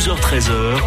12h13h,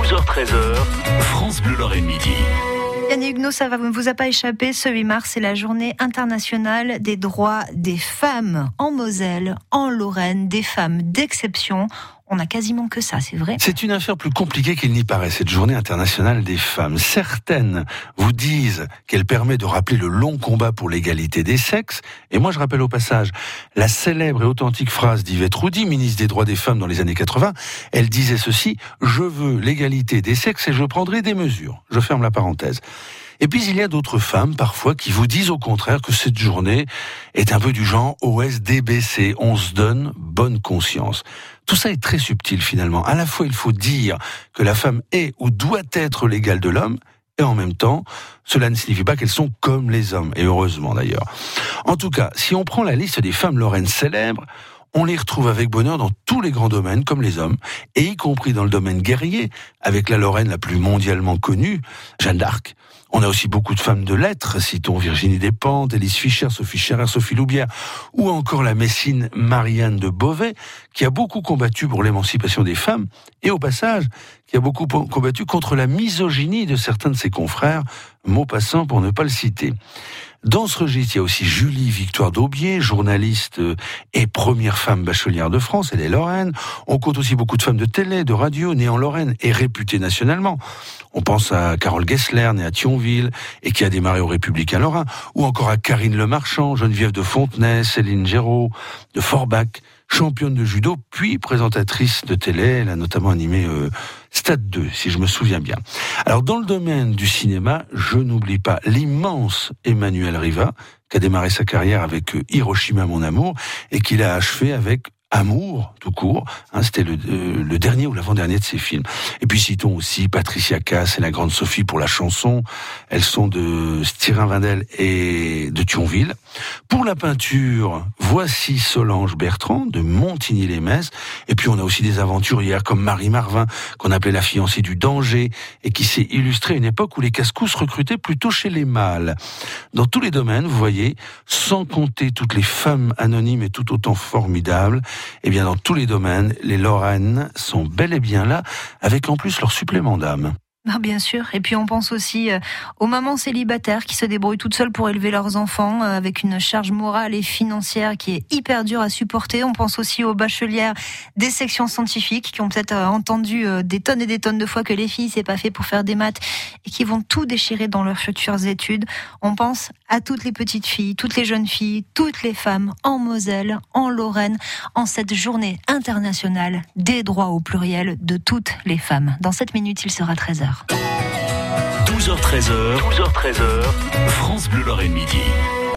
France Bleu Lorraine Midi. Yannick Huguenot, ça ne vous a pas échappé, ce 8 mars, c'est la journée internationale des droits des femmes. En Moselle, en Lorraine, des femmes d'exception. On n'a quasiment que ça, c'est vrai. C'est une affaire plus compliquée qu'il n'y paraît, cette journée internationale des femmes. Certaines vous disent qu'elle permet de rappeler le long combat pour l'égalité des sexes. Et moi, je rappelle au passage la célèbre et authentique phrase d'Yvette Roudy, ministre des droits des femmes dans les années 80. Elle disait ceci: « Je veux l'égalité des sexes et je prendrai des mesures. » Je ferme la parenthèse. Et puis il y a d'autres femmes parfois qui vous disent au contraire que cette journée est un peu du genre OSDBC, on se donne bonne conscience. Tout ça est très subtil finalement. À la fois il faut dire que la femme est ou doit être l'égale de l'homme, et en même temps, cela ne signifie pas qu'elles sont comme les hommes, et heureusement d'ailleurs. En tout cas, si on prend la liste des femmes lorraines célèbres, on les retrouve avec bonheur dans tous les grands domaines, comme les hommes, et y compris dans le domaine guerrier, avec la Lorraine la plus mondialement connue, Jeanne d'Arc. On a aussi beaucoup de femmes de lettres, citons Virginie Despentes, Élise Fischer, Sophie Scherer, Sophie Loubière, ou encore la Messine Marianne de Beauvais, qui a beaucoup combattu pour l'émancipation des femmes, et au passage, qui a beaucoup combattu contre la misogynie de certains de ses confrères, mot passant pour ne pas le citer. Dans ce registre, il y a aussi Julie Victoire d'Aubier, journaliste et première femme bachelière de France, elle est lorraine. On compte aussi beaucoup de femmes de télé, de radio, nées en Lorraine et réputées nationalement. On pense à Carole Gessler, née à Thionville, et qui a démarré au Républicain Lorrain, ou encore à Karine Lemarchand, Geneviève de Fontenay, Céline Géraud, de Forbach, championne de judo, puis présentatrice de télé. Elle a notamment animé Stade 2, si je me souviens bien. Alors, dans le domaine du cinéma, je n'oublie pas l'immense Emmanuel Riva, qui a démarré sa carrière avec Hiroshima, mon amour, et qui l'a achevé avec Amour, tout court. C'était le dernier ou l'avant-dernier de ses films. Et puis citons aussi Patricia Cass et la grande Sophie pour la chanson. Elles sont de Styrin-Vindel et de Thionville. Pour la peinture, voici Solange Bertrand de Montigny-les-Metz. Et puis on a aussi des aventurières comme Marie Marvin, qu'on appelait la fiancée du danger, et qui s'est illustrée à une époque où les casse-cous recrutaient plutôt chez les mâles. Dans tous les domaines, vous voyez, sans compter toutes les femmes anonymes et tout autant formidables, eh bien, dans tous les domaines, les Lorraines sont bel et bien là, avec en plus leur supplément d'âme. Ah, bien sûr. Et puis on pense aussi aux mamans célibataires qui se débrouillent toutes seules pour élever leurs enfants avec une charge morale et financière qui est hyper dure à supporter. On pense aussi aux bachelières des sections scientifiques qui ont peut-être entendu des tonnes et des tonnes de fois que les filles, c'est pas fait pour faire des maths et qui vont tout déchirer dans leurs futures études. On pense à toutes les petites filles, toutes les jeunes filles, toutes les femmes en Moselle, en Lorraine, en cette journée internationale des droits au pluriel de toutes les femmes. Dans 7 minutes, il sera 13h. 12h13h, France Bleu Lorraine Midi.